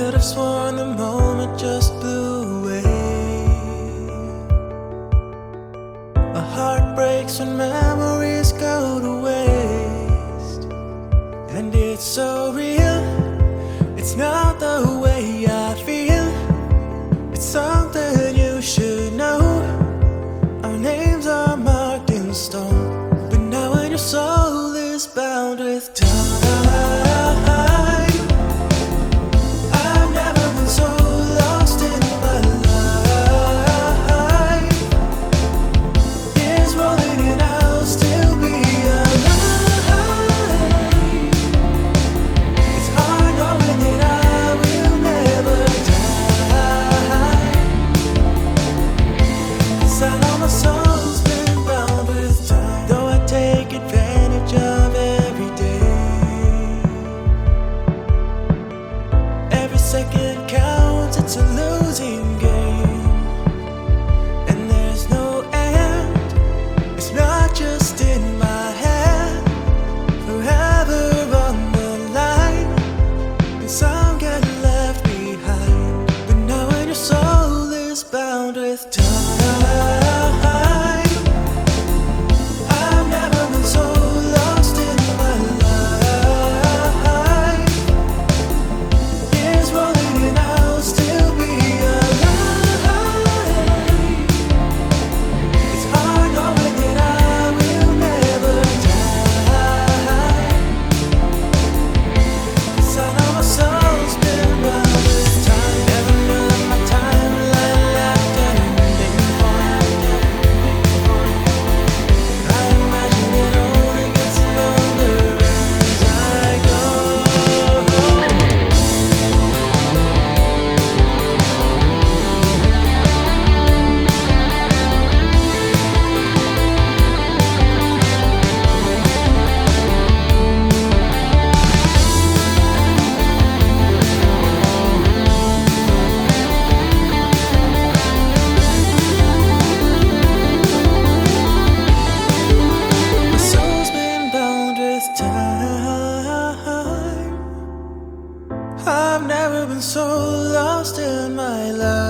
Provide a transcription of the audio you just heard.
could have sworn the moment just blew away. A heart breaks when memories go to waste, and it's so real. It's not the way I feel. It's something you should know. Our names are marked in stone, but now when your soul is bound with time, second counts, it's a losing game, and there's no end. It's not just in my head, forever on the line, and some get left behind. But now when your soul is bound with time, I've never been so lost in my life. Years rolling and I'll still be alive. It's hard knowing that I will never die, 'cause I know my soul's been bound with time. Never knew that my timeline lacked an ending point. I imagine it only gets longer as I go. My soul's been bound with time. I've never been so lost in my life.